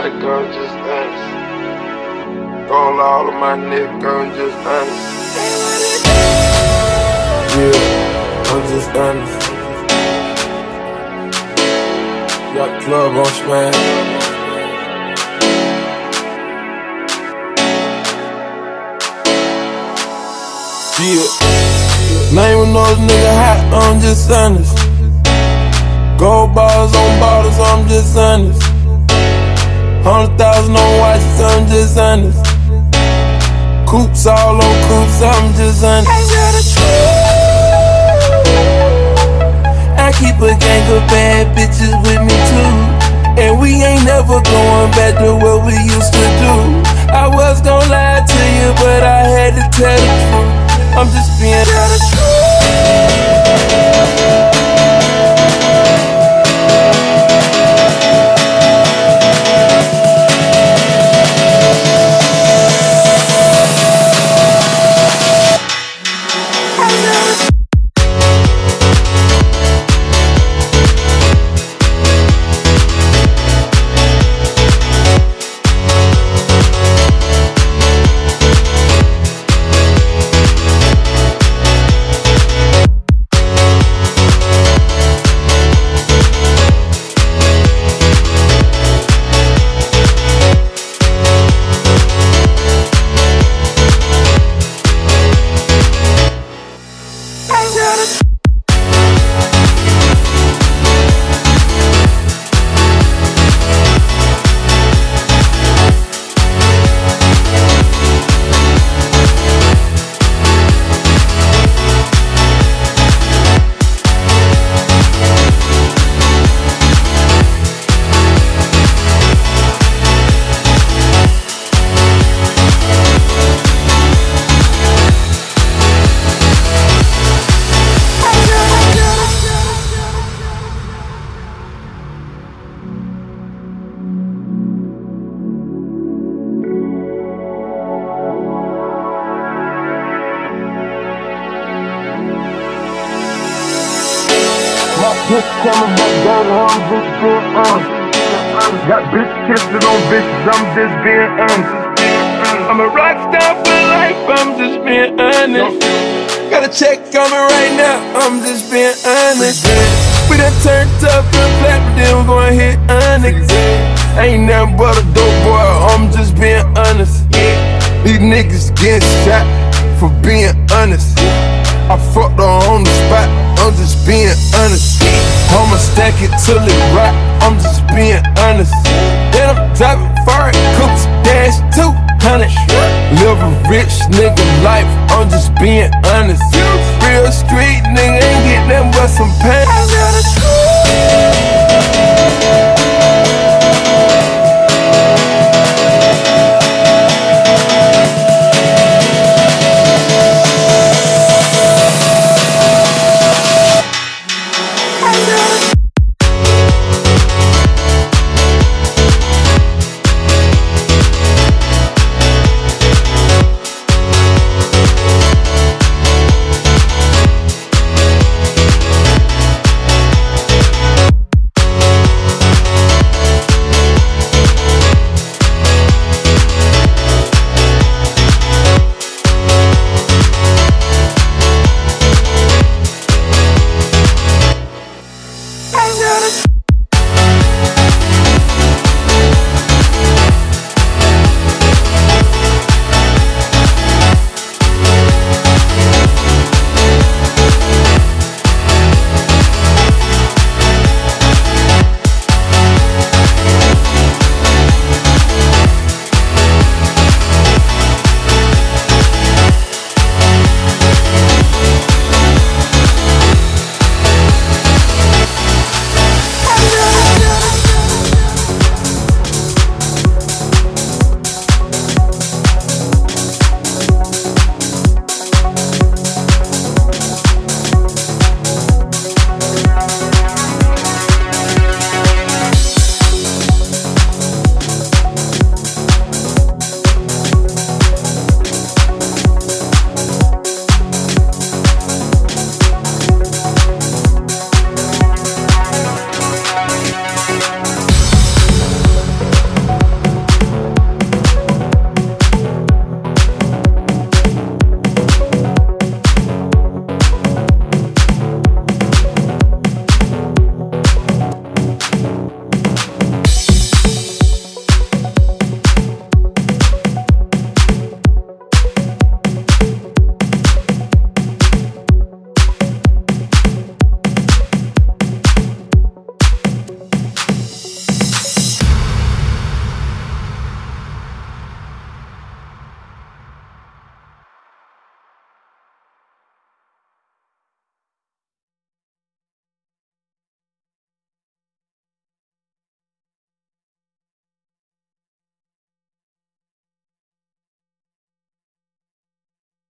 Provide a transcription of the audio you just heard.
nigga, I'm just honest. Roll all of my nigga, I'm just honest. Yeah, I'm just honest. Got club on smash. Yeah, name another nigga hot, I'm just honest. Gold bars on bottles, I'm just honest. 100,000 on watches, I'm just honest. Coops all on coops, I'm just honest. I keep a gang of bad bitches with me too, and we ain't never going back to what we used to do. I was gon' lie to you, but I had to tell the truth. I'm just being honest. Just coming back down home, just being honest. Got bitch kissing on bitches, I'm just being honest. I'm a rock star for life, I'm just being honest. Got a check coming right now, I'm just being honest. We done turned up and flat, but then we're gonna hit honest. Ain't nothing but a dope boy, I'm just being honest. These niggas getting shot for being honest. I fucked her on the spot, I'm just being honest. I'ma stack it till it rock, I'm just being honest. Then I'm driving foreign coupes, dash 200. Live a rich nigga life, I'm just being honest. Real street nigga ain't getting nothing but some pain.